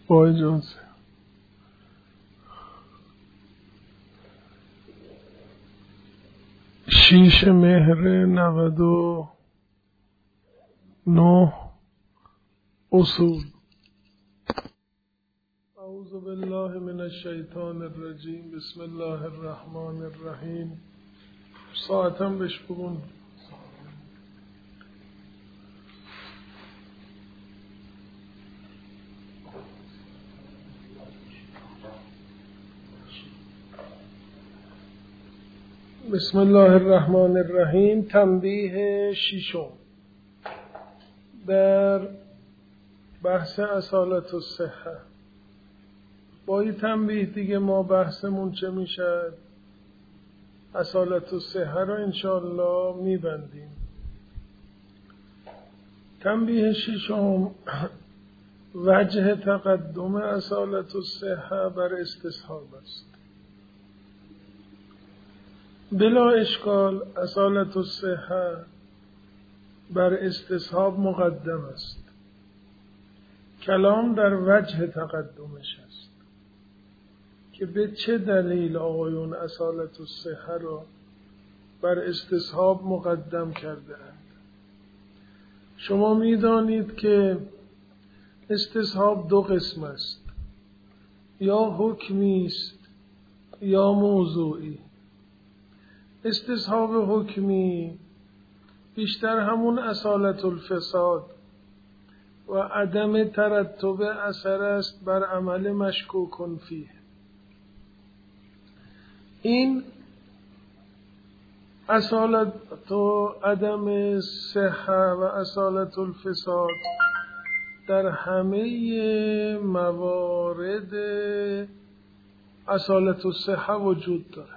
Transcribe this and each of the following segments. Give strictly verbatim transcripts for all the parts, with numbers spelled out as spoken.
با اجازه. شیش مهر نود و نه اصول. اعوذ بالله من الشیطان الرجیم. بسم الله الرحمن الرحیم. ساعتم بهش بگون. بسم الله الرحمن الرحیم. تنبیه ششم در بحث اصالت الصحه. با این تنبیه دیگه ما بحثمون چه میشه؟ اصالت الصحه رو انشاءالله میبندیم. تنبیه ششم وجه تقدم اصالت الصحه بر استصحاب است. بلا اشکال اصالت الصحه بر استصحاب مقدم است. کلام در وجه تقدمش است که به چه دلیل آقایون اصالت الصحه را بر استصحاب مقدم کرده اند. شما میدانید که استصحاب دو قسم است، یا حکمی است یا موضوعی. استصحاب حکمی بیشتر همون اصالت الفساد و عدم ترتب اثر است بر عمل مشکوک فیه. این اصالت و عدم صحه و اصالت الفساد در همه موارد اصالت الصحه وجود دارد.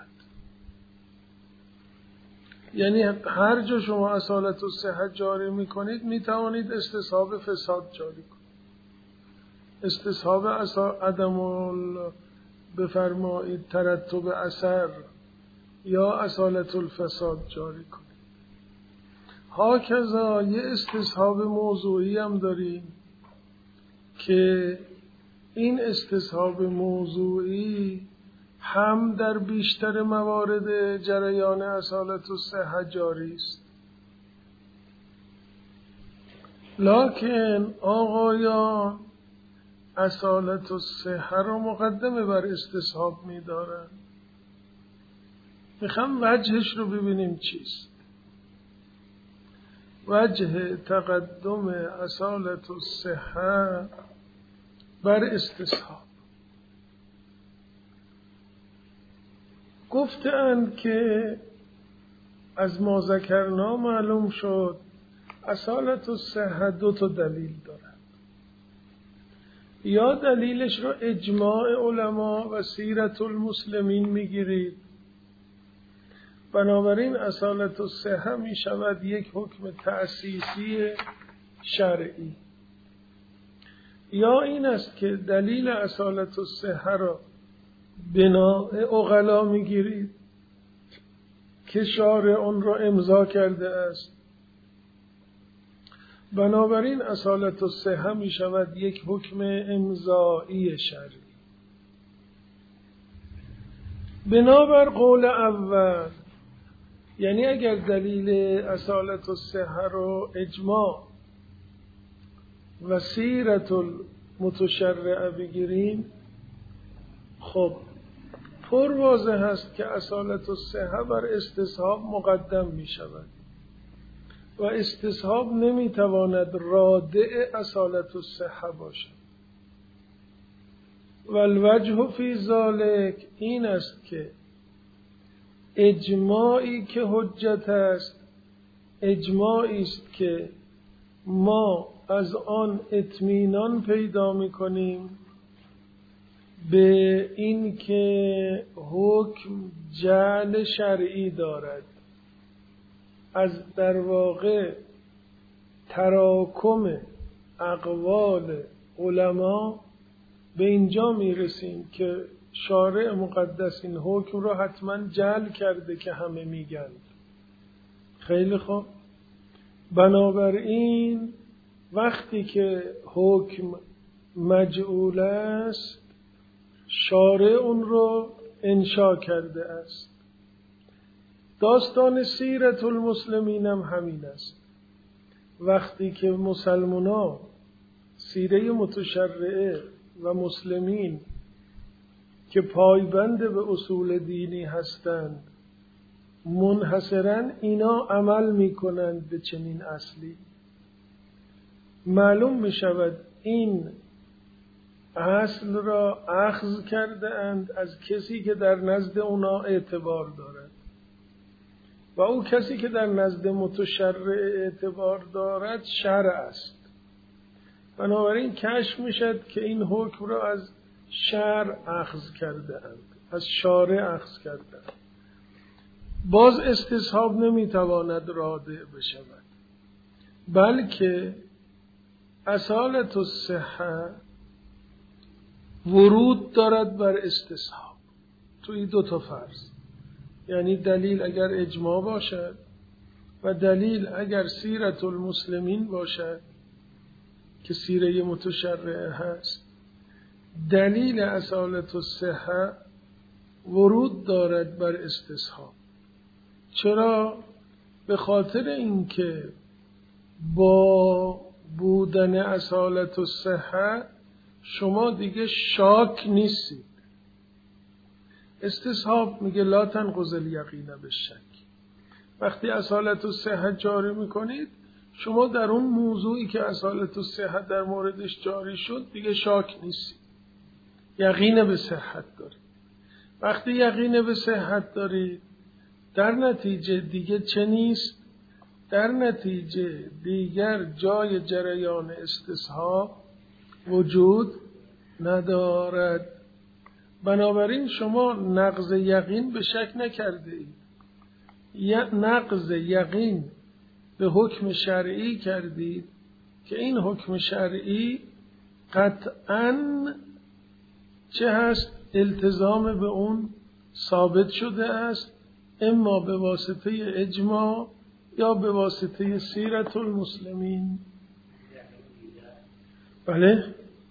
یعنی هر جا شما اصالت الصحه جاری میکنید میتوانید استصحاب فساد جاری کنید. استصحاب عدم بفرمایید ترتب اثر یا اصالت الفساد جاری کنید. هاکذا یه استصحاب موضوعی هم داریم که این استصحاب موضوعی هم در بیشتر موارد جریان اصالت الصحه جاری است، لکن آقایان اصالت الصحه را مقدمه بر استصحاب می‌دارند. میخوام وجهش رو ببینیم چیست. وجه تقدم اصالت الصحه بر استصحاب. گفتند که از ما ذکرنا معلوم شد اصالت الصحه دو تا دلیل دارد. یا دلیلش رو اجماع علما و سیرت المسلمین میگیرید، بنابراین اصالت الصحه می شود یک حکم تأسیسی شرعی. یا این است که دلیل اصالت الصحه را بنا عقلا میگیرید که شارع اون را امضا کرده است، بنابراین اصالت الصحه می شود یک حکم امضایی شرعی. بنابر قول اول، یعنی اگر دلیل اصالت الصحه رو اجماع و سیرت المتشرعه بگیریم، خب پر واضح است که اصالت الصحه بر استصحاب مقدم می شود و استصحاب نمی تواند رادع اصالت الصحه باشد. و الوجه فی ذلک این است که اجماعی که حجت است، اجماعی است که ما از آن اطمینان پیدا می کنیم به این که حکم جعل شرعی دارد. از در واقع تراکم اقوال علما به اینجا می رسیم که شارع مقدس این حکم رو حتما جعل کرده که همه میگن. خیلی خوب. بنابراین وقتی که حکم مجعول است، شارع اون رو انشا کرده است. داستان سیرت المسلمین هم همین است. وقتی که مسلمان‌ها سیره متشرعه و مسلمین که پایبند به اصول دینی هستند منحصراً اینا عمل میکنند به چنین اصلی، معلوم میشود این اصل را اخذ کرده اند از کسی که در نزد اونا اعتبار دارد و او کسی که در نزد متشرع اعتبار دارد شرع است. بنابراین کشف میشد که این حکم را از شرع اخذ کرده اند، از شارع اخذ کرده اند. باز استصحاب نمیتواند رادع بشود، بلکه اصالت الصحه ورود دارد بر استصحاب. توی دو تا فرض، یعنی دلیل اگر اجماع باشد و دلیل اگر سیرت المسلمین باشد که سیره متشرعه هست، دلیل اصالت الصحه ورود دارد بر استصحاب. چرا؟ به خاطر اینکه با بودن اصالت الصحه شما دیگه شاک نیستید. استصحاب میگه لا تنقض الیقین بالشک. وقتی اصالت الصحه جاری میکنید شما در اون موضوعی که اصالت الصحه در موردش جاری شد دیگه شاک نیستید، یقین به صحت دارید. وقتی یقین به صحت دارید در نتیجه دیگه چه نیست؟ در نتیجه دیگر جای جریان استصحاب وجود ندارد. بنابراین شما نقض یقین به شک نکرده اید، نقض یقین به حکم شرعی کردید که این حکم شرعی قطعاً چه هست؟ التزام به اون ثابت شده است، اما به واسطه اجماع یا به واسطه سیرت المسلمین. بله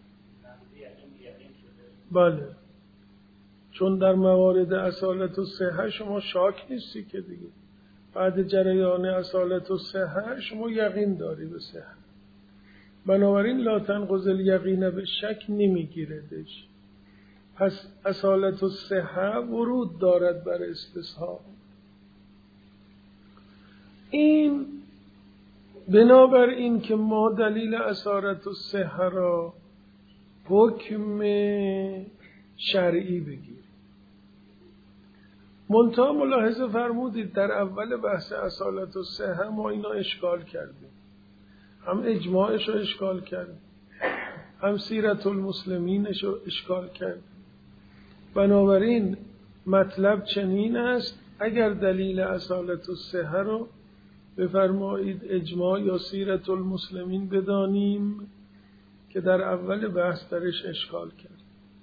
بله، چون در موارد اصالت الصحه شما شاک نیستی که دیگه بعد جریان اصالت الصحه شما یقین داری به صحت. بنابراین لا تنقض الیقین به شک نمیگیردش. پس اصالت الصحه ورود دارد بر استصحاب. این بنابر این که ما دلیل اصالت الصحه را حکم شرعی بگیریم. منتها ملاحظه فرمودید در اول بحث اصالت الصحه ما اینا اشکال کردیم، هم اجماعش رو اشکال کردیم، هم سیرت المسلمینش رو اشکال کردیم. بنابراین مطلب چنین است اگر دلیل اصالت الصحه رو بفرمایید اجماع یا سیرت المسلمین بدانیم که در اول بحث درش اشکال کرد.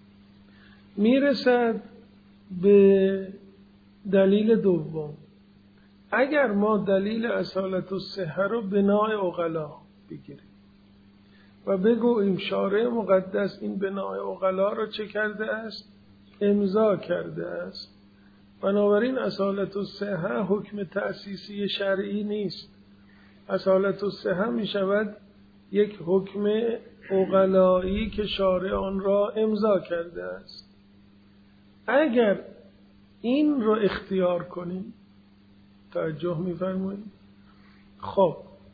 میرسد به دلیل دوم. اگر ما دلیل اصالت الصحه رو بناء عقلا بگیریم و بگوییم شارع مقدس این بناء عقلا رو چه کرده است؟ امضا کرده است. بنابراین اصالت الصحه حکم تأسیسی شرعی نیست. اصالت الصحه می شود یک حکم عقلایی که شارع آن را امضا کرده است. اگر این رو اختیار کنیم، توجه می فرمایید، خب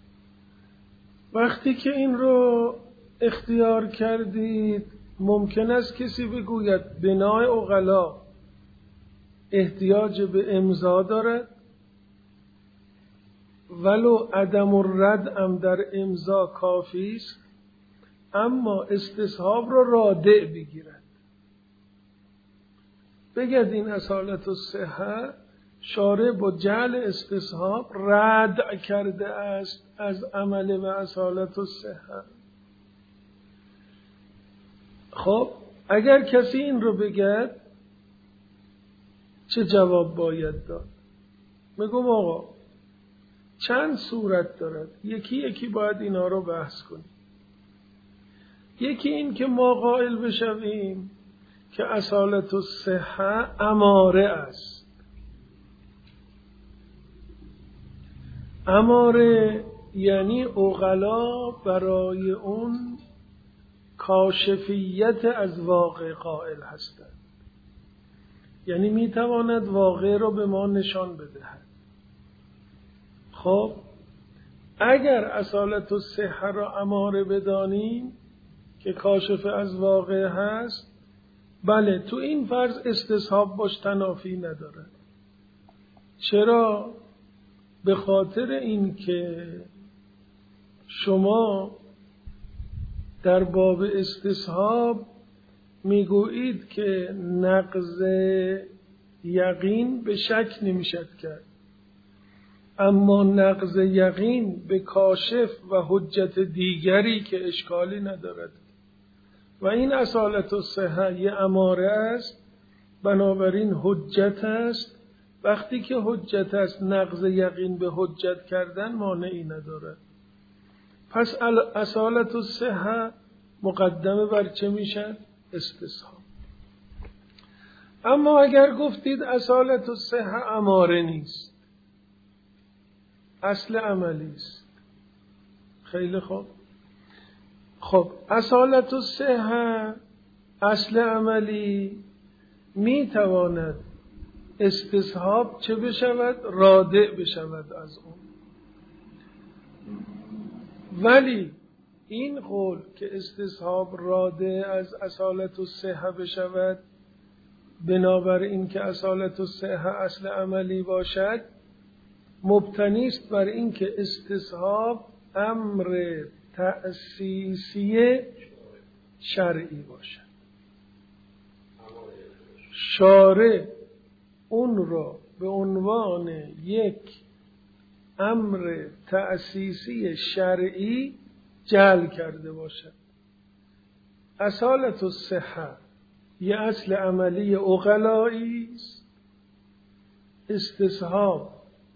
وقتی که این رو اختیار کردید ممکن است کسی بگوید بنای عقلا احتیاج به امضا دارد، ولو عدم الرد هم در امضا کافی است، اما استصحاب را رادع بگیرد. بگید این اصالت الصحه شارع با جعل استصحاب رد کرده است از عمل به اصالت الصحه. خب اگر کسی این رو بگد چه جواب باید داد؟ میگم آقا چند صورت دارد، یکی یکی باید اینا رو بحث کنیم. یکی این که ما قائل بشویم که اصالت الصحه اماره است. اماره یعنی عقلا برای اون کاشفیت از واقع قائل هستند، یعنی میتواند واقع را به ما نشان بدهد. خب اگر اصالت الصحه را اماره بدانیم که کاشف از واقع هست، بله تو این فرض استصحاب باش تنافی نداره. چرا؟ به خاطر این که شما در باب استصحاب میگویید که نقض یقین به شک نمیشد کرد، اما نقض یقین به کاشف و حجت دیگری که اشکالی ندارد و این اصالت الصحه یه اماره است، بنابراین حجت است. وقتی که حجت است نقض یقین به حجت کردن مانعی ندارد. پس اصالت الصحه مقدمه بر چه میشد؟ استصحاب. اما اگر گفتید اصالت الصحه اماره نیست، اصل عملی است، خیلی خوب. خب اصالت الصحه اصل عملی میتواند استصحاب چه بشود؟ رادع بشود از اون. ولی این قول که استصحاب رادع از اصالت الصحه بشود بنابر این که اصالت الصحه اصل عملی باشد، مبتنی است بر این که استصحاب امر تأسیسی شرعی باشد. شارع اون را به عنوان یک امر تأسیسی شرعی جعل کرده باشد. اصالت الصحه یه اصل عملی عقلایی است. استصحاب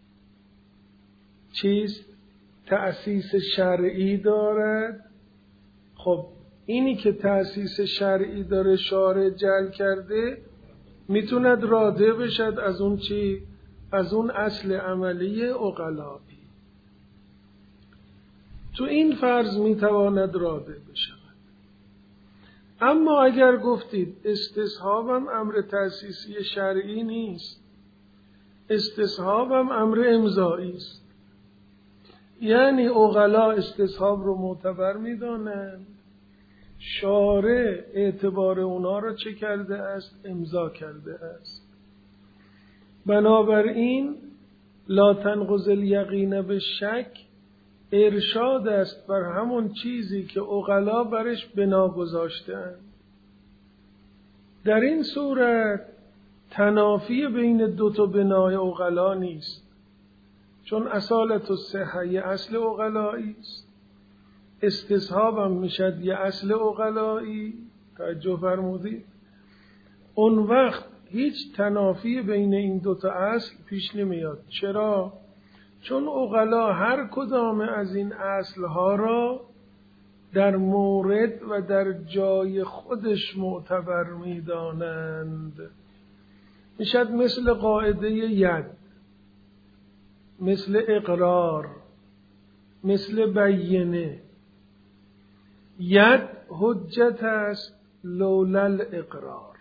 چیست؟ تأسیس شرعی دارد. خب اینی که تأسیس شرعی داره شارع جعل کرده میتوند رادع بشد از اون چی؟ از اون اصل عملی عقلایی. تو این فرض میتواند رادع بشود. اما اگر گفتید استصحابم امر تأسیسی شرعی نیست، استصحابم امر امضایی است، یعنی عقلا استصحاب رو معتبر میدانند، شارع اعتبار اونا رو چه کرده است؟ امضا کرده است. بنابراین لا تنقض الیقین به شک ارشاد است بر همون چیزی که عقلا برش بنا گذاشتند. در این صورت تنافی بین دو تا بنای عقلا نیست، چون اصالت الصحه یه اصل عقلایی است، استصحاب هم میشد یه اصل عقلایی. توجه فرمودید؟ اون وقت هیچ تنافی بین این دو تا اصل پیش نمیاد. چرا؟ چون عقلا هر کدام از این اصلها را در مورد و در جای خودش معتبر میدانند. میشد مثل قاعده ید، مثل اقرار، مثل بینه. ید حجت است لولا الاقرار،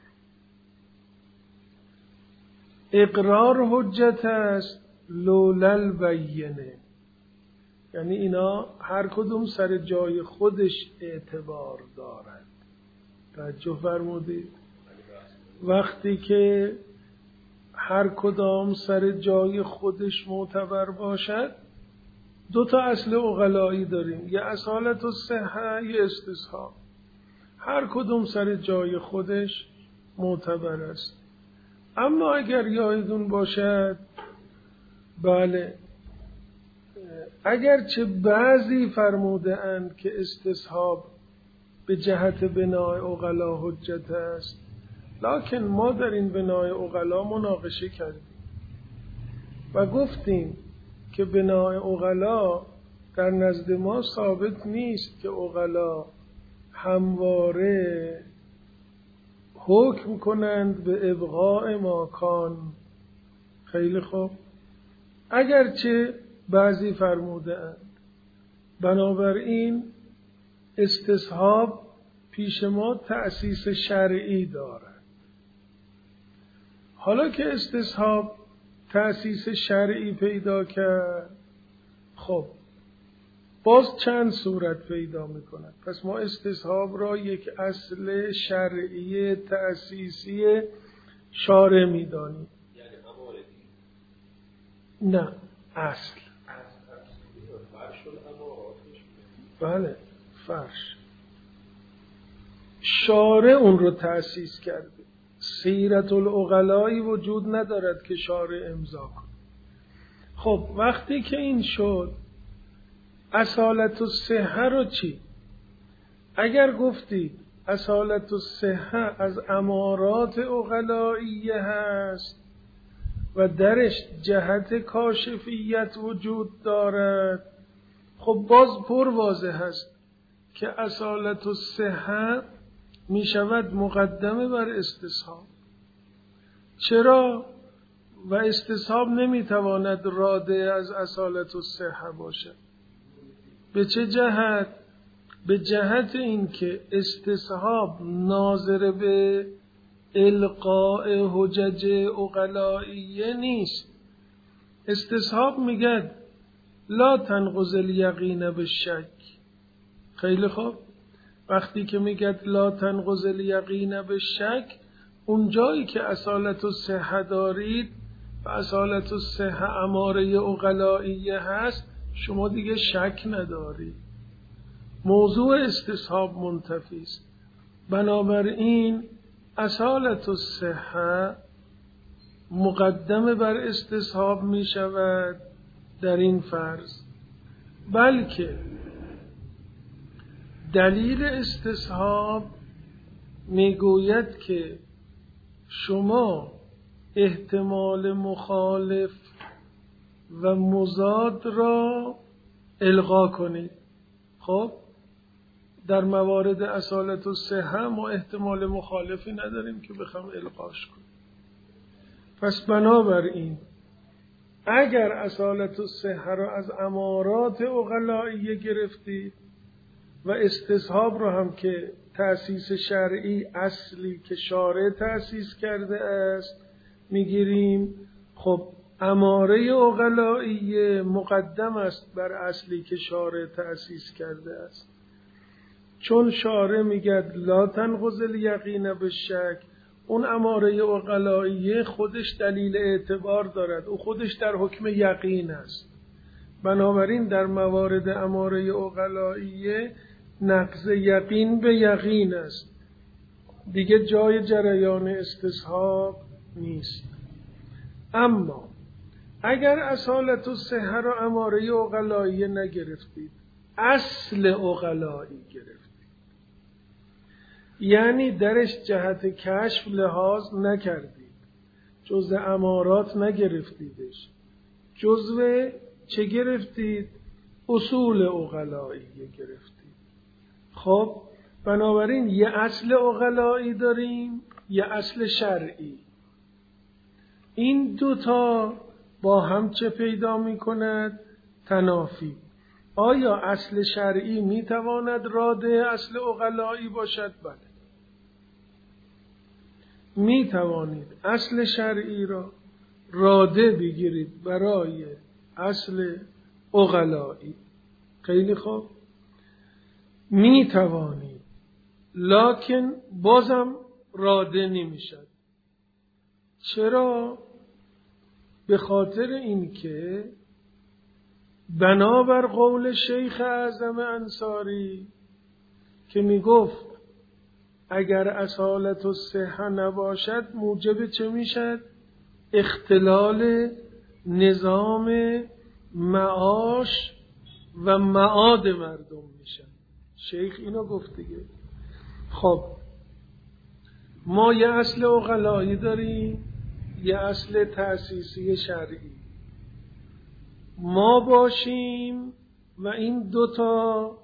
اقرار حجت است لولا البینه. یعنی اینا هر کدوم سر جای خودش اعتبار دارد. توجه فرمودید؟ وقتی که هر کدام سر جای خودش معتبر باشد، دو تا اصل عقلایی داریم، یه اصالت الصحه، یه استصحاب. هر کدوم سر جای خودش معتبر است. اما اگر یادتون باشد، بله، اگرچه بعضی فرموده اند که استصحاب به جهت بنای عقلا حجت است، لکن ما در این بنای عقلا مناقشه کردیم و گفتیم که بنای عقلا در نزد ما ثابت نیست که عقلا همواره حکم کنند به ابقاء ماکان. خیلی خوب، اگرچه بعضی فرموده اند بنابراین استصحاب پیش ما تأسیس شرعی دارد. حالا که استصحاب تأسیس شرعی پیدا کرد، خب باز چند صورت پیدا میکند. پس ما استصحاب را یک اصل شرعی تأسیسی شارع میدانیم. یعنی اماره نه، اصل. فرش الاماراتش. بله، فرش. شارع اون رو تأسیس کرده. سیرت العقلایی وجود ندارد که شارع امضا کنه. خب وقتی که این شد، اصالت الصحه رو چی؟ اگر گفتید اصالت الصحه از امارات عقلائیه هست و درش جهت کاشفیت وجود دارد، خب باز پر واضح هست که اصالت الصحه می شود مقدمه بر استصحاب. چرا؟ و استصحاب نمی تواند راده از اصالت الصحه باشد. به چه جهت؟ به جهت این که استصحاب ناظر به القاء حجج عقلائیه نیست. استصحاب میگه لا تنقض الیقین بالشک. خیلی خوب، وقتی که میگه لا تنقض الیقین بالشک، اون جایی که اصالت الصحه دارید و اصالت الصحه اماره عقلائیه هست، شما دیگه شک ندارید. موضوع استصحاب منتفی است. بنابراین اصالت الصحه مقدمه بر استصحاب می شود در این فرض، بلکه دلیل استصحاب می گوید که شما احتمال مخالف و مضاد را الغا کنید. خب در موارد اصالت الصحه ما احتمال مخالفی نداریم که بخوام الغاش کنیم. پس بنابراین اگر اصالت الصحه را از امارات عقلائیه گرفتید و استصحاب را هم که تأسیس شرعی اصلی که شارع تأسیس کرده است میگیریم، خب اماره عقلائیه مقدم است بر اصلی که شارع تأسیس کرده است. چون شارع میگه لا تنقض الیقین بالشک، اون اماره عقلائیه خودش دلیل اعتبار دارد، او خودش در حکم یقین است. بنابراین در موارد اماره عقلائیه نقض یقین به یقین است، دیگه جای جریان استصحاب نیست. اما اگر اصالت الصحه را اماره عقلائیه نگرفتید، اصل عقلایی گرفتید، یعنی درش جهت کشف لحاظ نکردید، جزء امارات نگرفتیدش، جزء چه گرفتید؟ اصول عقلائیه گرفتید. خب بنابراین یه اصل عقلایی داریم، یه اصل شرعی. این دوتا با هم چه پیدا می کند؟ تنافی. آیا اصل شرعی می تواند راده اصل عقلایی باشد؟ بله، می توانید اصل شرعی را راده بگیرید برای اصل عقلایی. خیلی خوب، می توانید، لکن بازم راده نمی شد. چرا؟ به خاطر اینکه بنابر قول شیخ اعظم انصاری که می گفت اگر اصالت الصحه نباشد موجب چه می شد؟ اختلال نظام معاش و معاد مردم می شد. شیخ اینو گفت دیگه. خب ما یه اصل عقلایی داریم، یه اصل تأسیسی شرعی. ما باشیم و این دوتا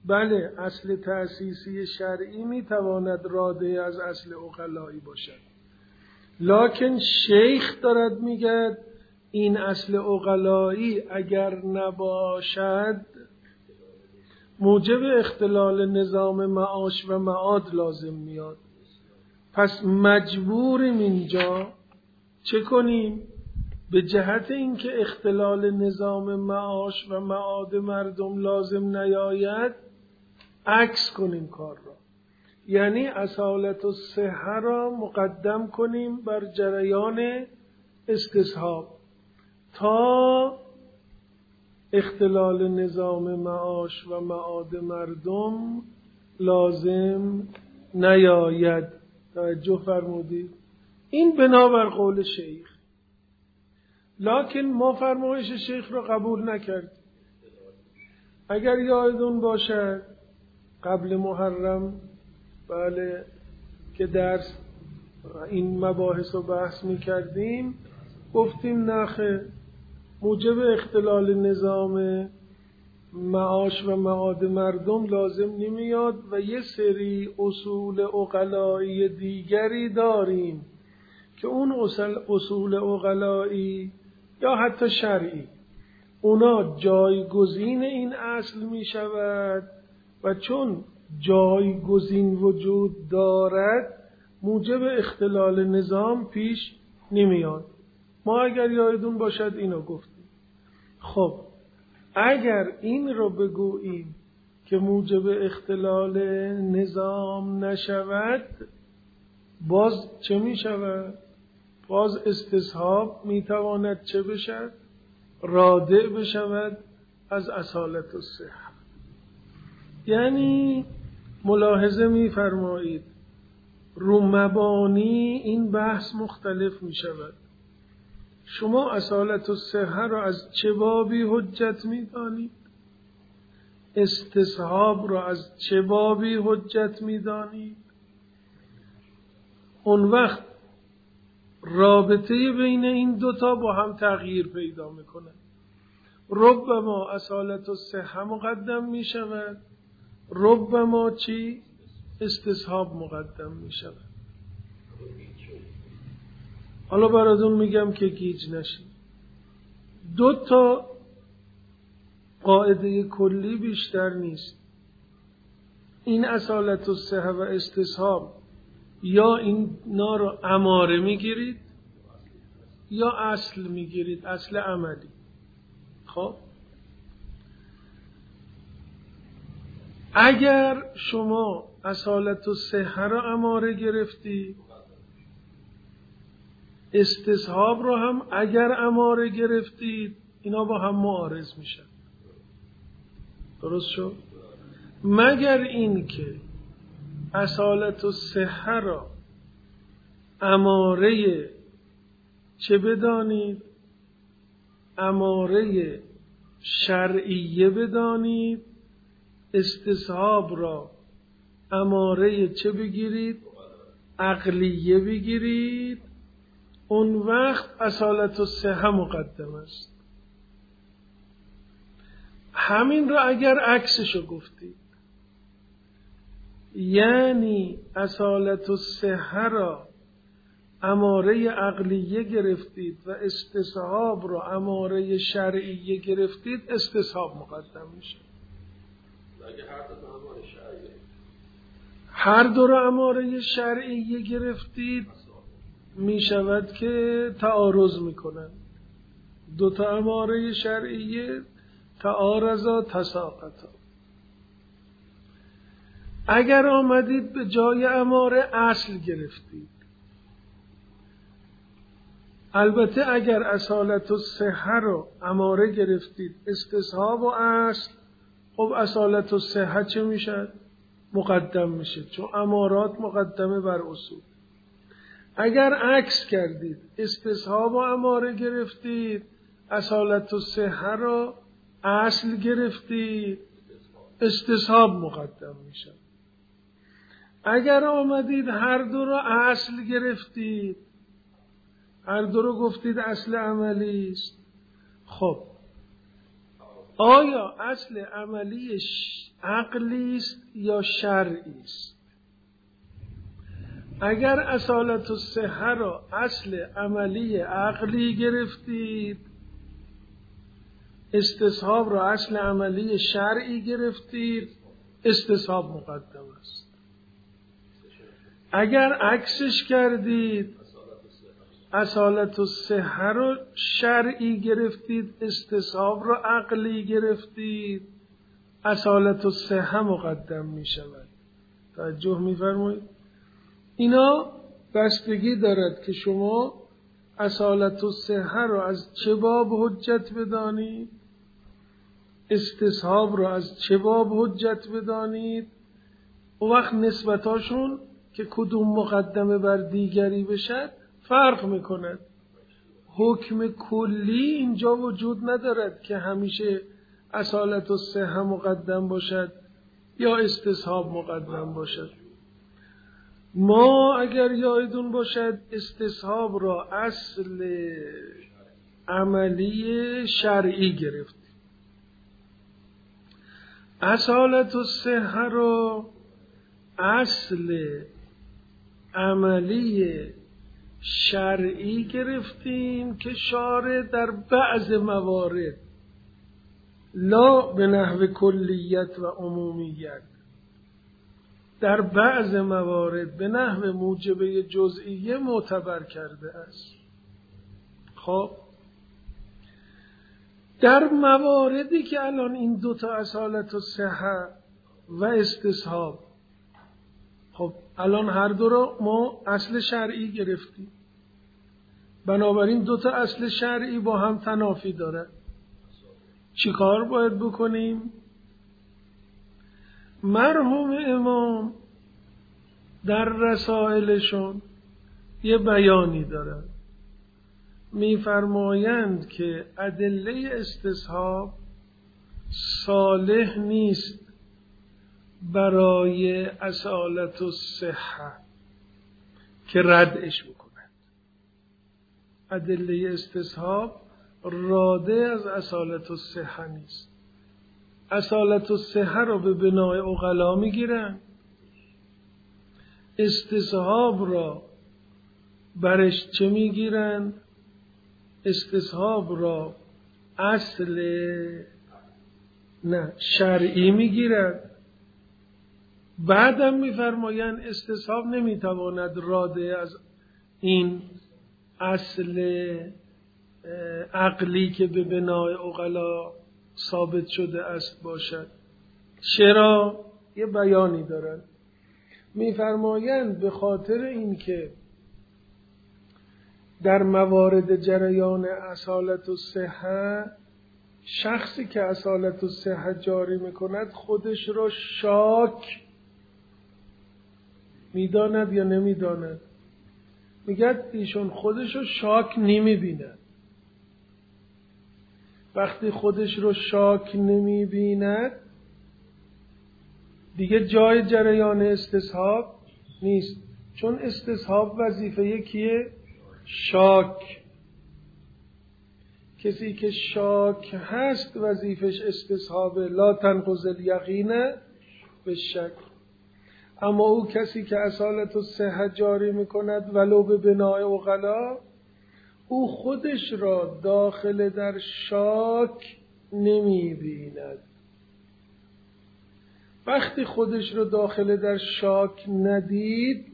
بله اصل تأسیسی شرعی میتواند راده از اصل عقلایی باشد، لکن شیخ دارد میگه این اصل عقلایی اگر نباشد موجب اختلال نظام معاش و معاد لازم میاد. پس مجبوریم اینجا چه کنیم؟ به جهت اینکه اختلال نظام معاش و معاد مردم لازم نیاید عکس کنیم کار را، یعنی اصالت الصحه را مقدم کنیم بر جریان استصحاب تا اختلال نظام معاش و معاد مردم لازم نیاید. توجه فرمودید؟ این بنابر قول شیخ، لکن ما فرمایش شیخ را قبول نکرد. اگر یادتون باشد قبل محرم بله که درس این مباحث رو بحث می کردیم گفتیم نخه موجب اختلال نظام معاش و معاد مردم لازم نمیاد و یه سری اصول عقلایی دیگری داریم که اون اصول عقلایی یا حتی شرعی اونا جایگزین این اصل می شود و چون جایگزین وجود دارد موجب اختلال نظام پیش نمیاد. ما اگر یادتون باشد اینو گفتیم. خب اگر این رو بگوییم که موجب اختلال نظام نشود باز چه می شود؟ باز استصحاب می تواند چه بشد؟ رادع بشود از اصالت الصحه. یعنی ملاحظه می فرمایید رو مبانی این بحث مختلف می شود. شما اصالت الصحه را از چه بابی حجت می دانید؟ استصحاب را از چه بابی حجت می دانید؟ اون وقت رابطه بین این دوتا با هم تغییر پیدا می کنه. ربما اصالت الصحه مقدم می شود، ربما چی؟ استصحاب مقدم می شود. حالا براتون میگم که گیج نشید. دو تا قاعده کلی بیشتر نیست. این اصالت الصحه و استصحاب یا اینا رو اماره میگیرید یا اصل میگیرید، اصل عملی. خب اگر شما اصالت الصحه رو اماره گرفتید استصحاب رو هم اگر اماره گرفتید اینا با هم معارض میشن. درست شد؟ مگر این که اصالت الصحه را اماره چه بدانید؟ اماره شرعیه بدانید، استصحاب را اماره چه بگیرید؟ عقلیه بگیرید. اون وقت اصالت الصحه مقدم است. همین را اگر عکسشو گفتید، یعنی اصالت الصحه را اماره عقلیه گرفتید و استصحاب را اماره شرعیه گرفتید، استصحاب مقدم میشه. اگه هر دو اماره شرعیه هر دو را اماره شرعیه گرفتید می شود که تعارض میکنن. دو تا اماره شرعیه تعارضا تساقطا. اگر آمدید به جای اماره اصل گرفتید، البته اگر اصالت الصحه رو اماره گرفتید استصحاب و اصل، خب اصالت الصحه چه میشه؟ مقدم میشه، چون امارات مقدمه بر اصول. اگر عکس کردید استصحاب و اماره گرفتید اصالت الصحه رو اصل گرفتید، استصحاب مقدم میشه. اگر آمدید هر دو رو اصل گرفتید، هر دو رو گفتید اصل عملی است، خب آیا اصل عملی عقلی است یا شرعی است؟ اگر اصالت الصحه را اصل عملی عقلی گرفتید، استصحاب را اصل عملی شرعی گرفتید، استصحاب مقدم است. اگر عکسش کردید، اصالت الصحه را شرعی گرفتید، استصحاب را عقلی گرفتید، اصالت الصحه مقدم می شود. توجه می فرمایید؟ اینا بستگی دارد که شما اصالت الصحه را از چه باب حجت بدانید، استصحاب را از چه باب حجت بدانید. و وقت نسبتاشون که کدوم مقدمه بر دیگری بشد فرق میکند. حکم کلی اینجا وجود ندارد که همیشه اصالت الصحه مقدم باشد یا استصحاب مقدم باشد. ما اگر یادتون باشد استصحاب را اصل عملی شرعی گرفتیم، اصالت الصحه را اصل عملی شرعی گرفتیم که شارع در بعض موارد، لا به نحو کلیت و عمومیت، در بعض موارد به نحو موجبه جزئیه معتبر کرده است. خب در مواردی که الان این دوتا اصالت الصحه و استصحاب، خب الان هر دو رو ما اصل شرعی گرفتیم، بنابراین دوتا اصل شرعی با هم تنافی دارد. چی کار باید بکنیم؟ مرحوم امام در رسائلشون یه بیانی دارند، میفرمایند که ادله استصحاب صالح نیست برای اصالت الصحه که ردش بکند. ادله استصحاب راده از اصالت الصحه نیست. اصالت الصحه را به بنای عقلا میگیرن، استصحاب را برش چه میگیرن؟ استصحاب را اصل نه شرعی میگیرن. بعدم میفرمایند استصحاب نمیتواند راده از این اصل عقلی که به بنای عقلا ثابت شده است باشد. چرا؟ یه بیانی دارن، میفرمایند به خاطر اینکه در موارد جریان اصالت الصحه شخصی که اصالت الصحه جاری میکند خودش را شاک میداند یا نمیداند؟ میگه ایشون خودش رو شاک نمیبیند. وقتی خودش رو شاک نمیبیند دیگه جای جریان استصحاب نیست، چون استصحاب وظیفه یکیه شاک. کسی که شاک هست وظیفش استصحاب، لا تنقض الیقین بالشک. اما او کسی که اصالت الصحه جاری میکند ولو به بنای عقلا، او خودش را داخل در شاک نمیبیند. وقتی خودش را داخل در شاک ندید،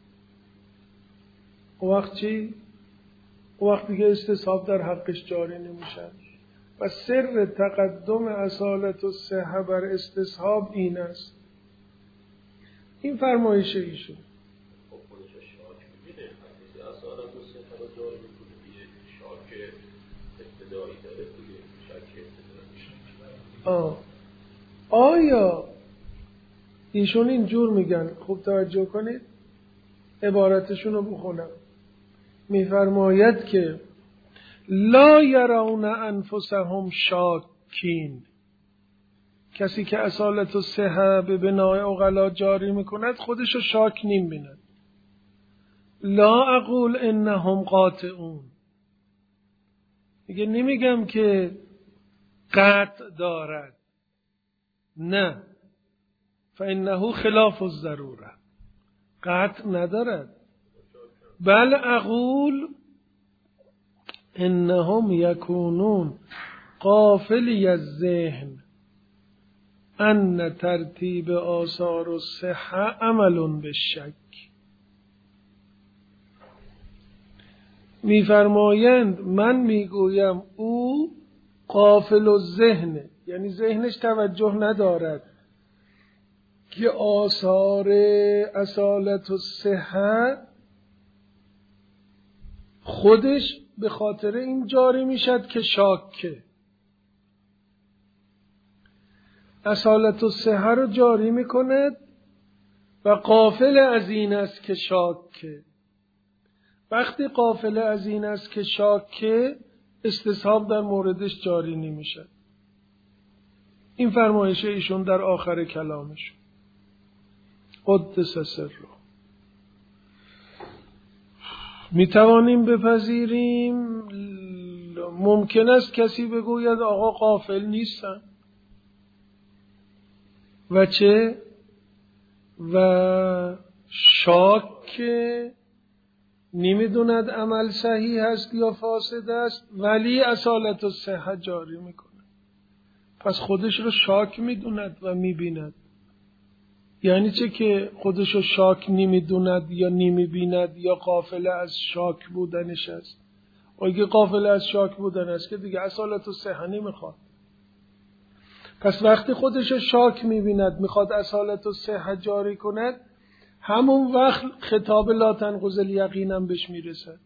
وقت چی؟ وقت دیگه استصحاب در حقش جاری نمیشه. و سر تقدم اصالت الصحه بر استصحاب این است. این فرمایش ایشون. خب خودش شاک میبینه، حدیث اصالت الصحه رو جاری میکنه، دیگه شاک ابتدایی داره، دیگه شاک ابتدایی. آه. آیا ایشون اینجور میگن؟ خوب توجه کنید، عبارتشون رو بخونم. میفرماید که لا یرون انفسهم شاکین، کسی که اصالت الصحه به بنای عقلا جاری میکند خودش رو شاک نمی‌بیند. لا اقول انهم قاطعون، میگه نمیگم که قطع دارد. نه، فإنه خلاف الضروره، قطع ندارد. بل اقول انهم یکونون غافلی الذهن ان ترتیب آثار الصحه عمل بالشک. میفرمایند من میگویم او غافل الذهن، یعنی ذهنش توجه ندارد که آثار اصالت الصحه خودش به خاطر این جاری میشد که شاکه. اصالت الصحه رو جاری میکند و غافل از این است که شاکه. وقتی غافل از این است که شاکه، استصحاب در موردش جاری نمیشد. این فرمایش ایشون در آخر کلامش قدس سره. می توانیم بپذیریم ممکن است کسی بگوید آقا غافل نیستن و چه و شاک نمیدوند عمل صحیح است یا فاسد است، ولی اصالت الصحه جاری میکنه. پس خودش رو شاک میدوند و میبیند. یعنی چه که خودش رو شاک نمیدوند یا نمیبیند یا غافل از شاک بودنش است؟ اگه غافل از شاک بودن است که دیگه اصالت الصحه نمیخواد. پس وقتی خودش رو شاک میبیند میخواد اصالت الصحه جاری کند، همون وقت خطاب لا تنقض الیقین هم بهش میرسد.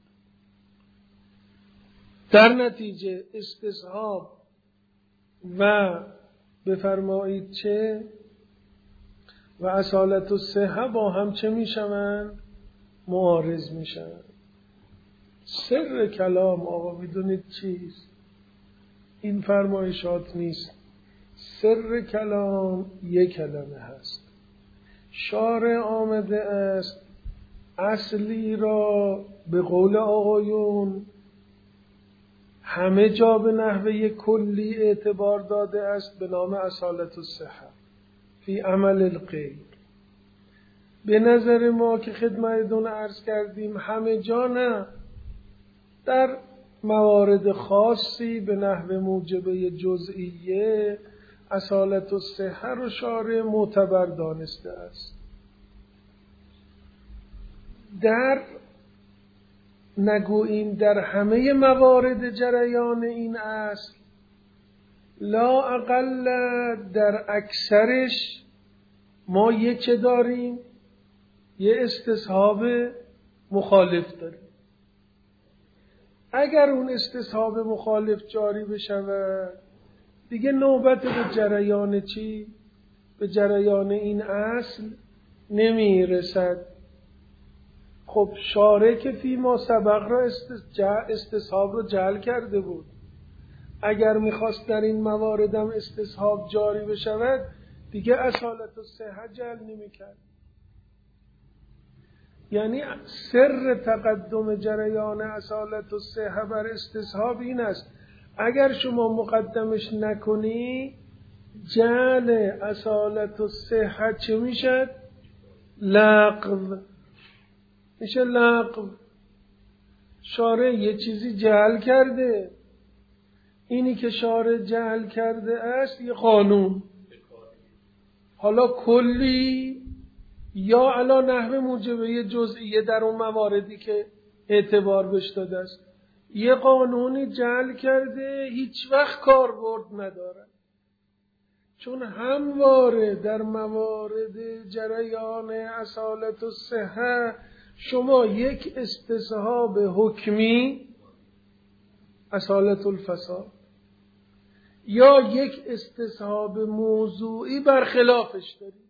در نتیجه استصحاب و بفرمایید چه و اصالت الصحه با هم چه میشوند؟ معارض میشوند. سر کلام آقا میدونید چیست؟ این فرمایشات نیست. سر کلام یک کلمه هست. شارع آمده است اصلی را به قول آقایون همه جا به نحوه کلی اعتبار داده است به نام اصالت الصحه فی عمل الغیر. به نظر ما که خدمتتون عرض کردیم همه جا نه، در موارد خاصی به نحو موجبه جزئیه اصالت الصحه رو شارع معتبر دانسته است. در نگوییم در همه موارد جریان این اصل، لا اقل در اکثرش ما یک چه داریم؟ یه استصحاب مخالف داریم. اگر اون استصحاب مخالف جاری بشود دیگه نوبت به جریان چی؟ به جریان این اصل نمی رسد. خب شارع که فی ما سبق را استصحاب رو جعل کرده بود، اگر میخواست در این مواردم استصحاب جاری بشود دیگه اصالت الصحه جعل نمی کرد. یعنی سر تقدم جریان اصالت الصحه بر استصحاب این است اگر شما مقدمش نکنی جعل اصالت الصحه چه میشد؟ لغو میشه. لغو شارع یه چیزی جعل کرده، اینی که شارع جعل کرده است یه قانون، حالا کلی یا علا نحو موجبه جزئیه در اون مواردی که اعتبار بهش داده است، یه قانونی جعل کرده هیچ وقت کاربرد نداره، چون همواره در موارد جریان اصالت الصحه شما یک استصحاب حکمی اصالت الفساد یا یک استصحاب موضوعی برخلافش دارید.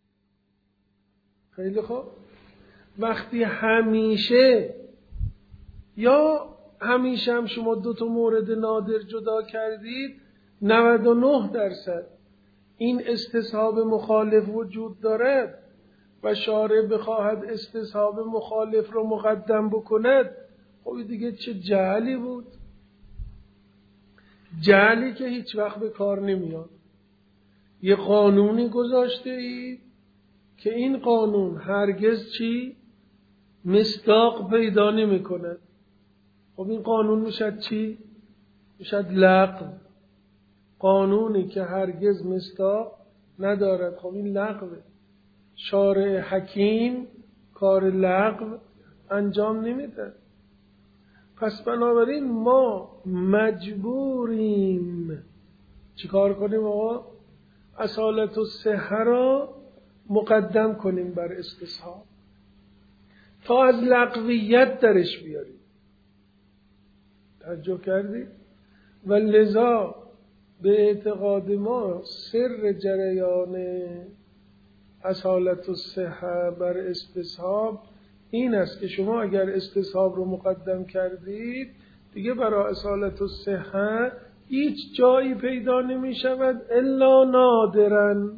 خیلی خوب، وقتی همیشه یا همیشه هم شما دو تا مورد نادر جدا کردید، نود و نه درصد این استصحاب مخالف وجود دارد و شارع بخواهد استصحاب مخالف رو مقدم بکند، خب دیگه چه جهلی بود. جعلی که هیچ وقت به کار نمیاد. یه قانونی گذاشته اید که این قانون هرگز چی؟ مصداق پیدا نمی کند. خب این قانون میشد چی؟ میشد لغو. قانونی که هرگز مصداق ندارد، خب این لغوه. شارع حکیم کار لغو انجام نمیده. پس بنابراین ما مجبوریم چیکار کنیم آقا؟ اصالت الصحه را مقدم کنیم بر استصحاب تا از لغویت درش بیاریم. توجه کردید؟ و لذا به اعتقاد ما سر جریان اصالت الصحه بر استصحاب این است که شما اگر استصحاب رو مقدم کردید دیگه برای اصالت الصحه هیچ جایی پیدا نمی شود الا نادرن.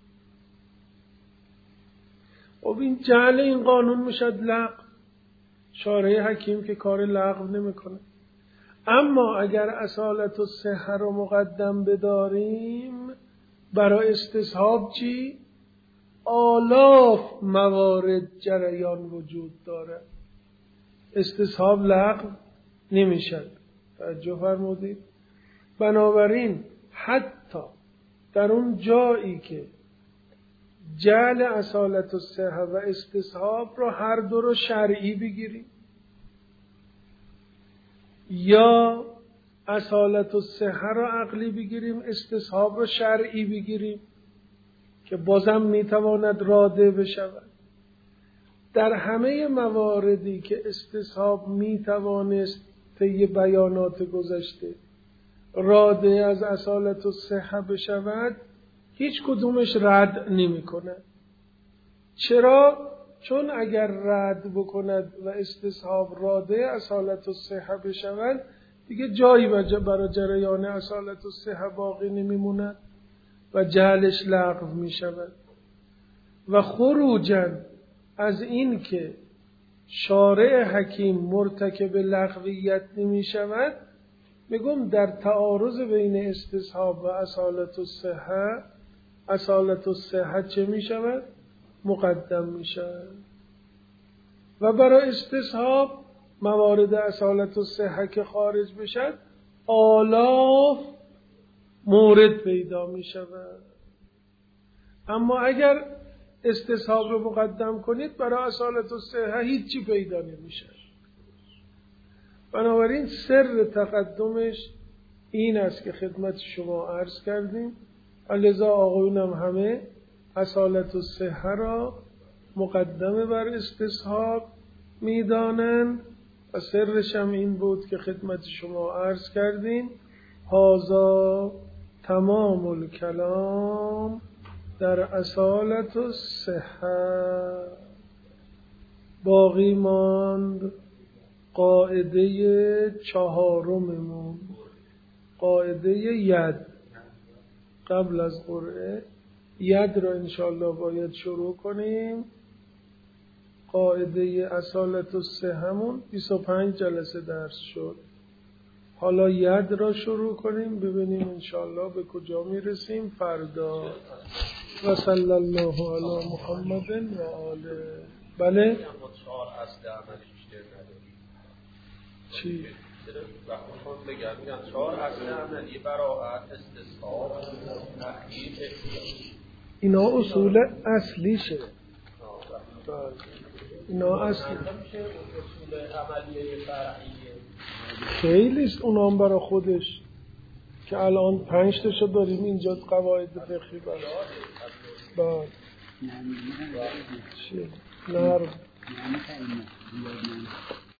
خب این جعل این قانون میشد لغو. شارع حکیم که کار لغو نمی کنه. اما اگر اصالت الصحه رو مقدم بداریم برای استصحاب چی؟ آلاف موارد جریان وجود داره. استصحاب لغو نمیشد. توجه فرمودید؟ بنابراین حتی در اون جایی که جعل اصالت الصحه و استصحاب رو هر دو رو شرعی بگیریم یا اصالت الصحه رو عقلی بگیریم استصحاب رو شرعی بگیریم که بازم میتواند راده بشود، در همه مواردی که استصحاب میتوانست طی بیانات گذشته راده از اصالت الصحه بشود هیچ کدومش رد نمی کند. چرا؟ چون اگر رد بکند و استصحاب راده اصالت الصحه بشود دیگه جایی برای جریان اصالت الصحه باقی نمیموند و جعلش لغو می شود. و خروجاً از این که شارع حکیم مرتکب لغویت نمی شود میگم در تعارض بین استصحاب و اصالت الصحه اصالت الصحه چه می شود؟ مقدم می شود. و برای استصحاب موارد اصالت الصحه که خارج بشد آلاف مورد پیدا می شود. اما اگر استصحاب رو مقدم کنید برای اصالت الصحه هیچی پیدا نمی شود. بنابراین سر تقدمش این است که خدمت شما عرض کردیم. لذا آقایونم همه اصالت الصحه را مقدمه بر استصحاب می دانند و سرش هم این بود که خدمت شما عرض کردیم. هذا تمام الکلام در اصالت الصحه. باقی ماند قاعده چهارممون، قاعده ید. قبل از قرعه ید را انشاءالله باید شروع کنیم. قاعده اصالت الصحه‌مون بیست و پنج جلسه درس شد. حالا ید را شروع کنیم ببینیم انشاءالله به کجا میرسیم فردا. و صلی الله علی محمد و آله. بله چی؟ وقتی بگم میگم چهار اصل عملی براءت استصحاب تحقیق احتیاج اینا اصول اصلیشه. اینا اصل اصول عملیه فرعیه خیلیست اونا هم برای خودش که الان پنج تاشو داریم اینجا قواعد فقهی برای بعد چی؟ نرم